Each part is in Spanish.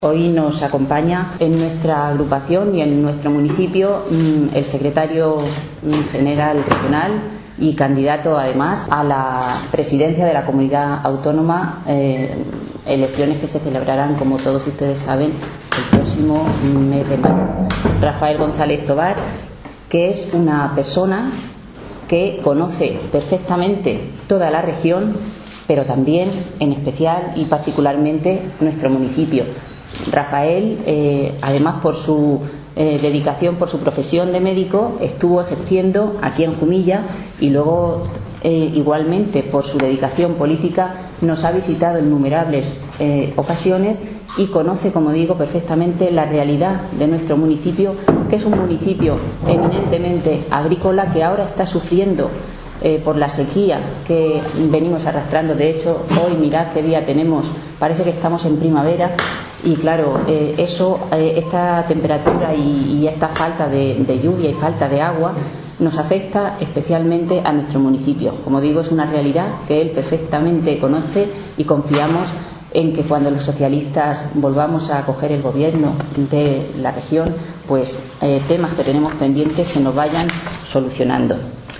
Hoy nos acompaña en nuestra agrupación y en nuestro municipio el secretario general regional y candidato además a la presidencia de la comunidad autónoma, elecciones que se celebrarán, como todos ustedes saben, el próximo mes de mayo. Rafael González Tobar, que es una persona que conoce perfectamente toda la región, pero también en especial y particularmente nuestro municipio. Rafael, además por su dedicación, por su profesión de médico, estuvo ejerciendo aquí en Jumilla y luego igualmente por su dedicación política nos ha visitado en innumerables ocasiones y conoce, como digo, perfectamente la realidad de nuestro municipio, que es un municipio eminentemente agrícola que ahora está sufriendo por la sequía que venimos arrastrando. De hecho, hoy mirad qué día tenemos, parece que estamos en primavera. Y claro, esta temperatura y esta falta de lluvia y falta de agua nos afecta especialmente a nuestro municipio. Como digo, es una realidad que él perfectamente conoce y confiamos en que cuando los socialistas volvamos a coger el gobierno de la región, pues temas que tenemos pendientes se nos vayan solucionando.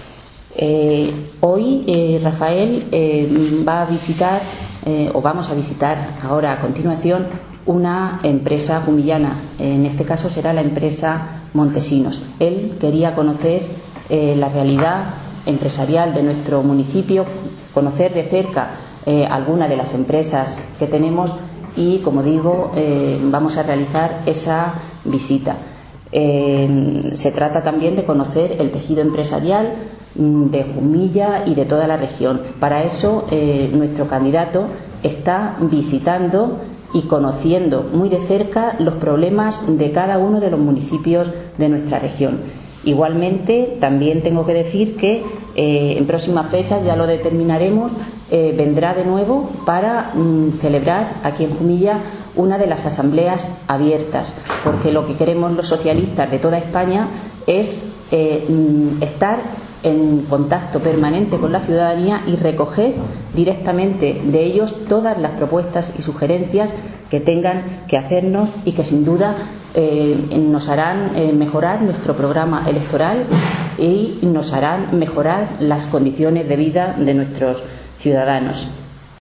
Hoy Rafael va a visitar, o vamos a visitar ahora a continuación, una empresa jumillana. En este caso será la empresa Montesinos. Él quería conocer la realidad empresarial de nuestro municipio, conocer de cerca alguna de las empresas que tenemos y, como digo, vamos a realizar esa visita. Se trata también de conocer el tejido empresarial de Jumilla y de toda la región. Para eso nuestro candidato está visitando y conociendo muy de cerca los problemas de cada uno de los municipios de nuestra región. Igualmente, también tengo que decir que en próximas fechas, ya lo determinaremos, vendrá de nuevo para celebrar aquí en Jumilla una de las asambleas abiertas, porque lo que queremos los socialistas de toda España es estar en contacto permanente con la ciudadanía y recoger directamente de ellos todas las propuestas y sugerencias que tengan que hacernos y que sin duda nos harán mejorar nuestro programa electoral y nos harán mejorar las condiciones de vida de nuestros ciudadanos.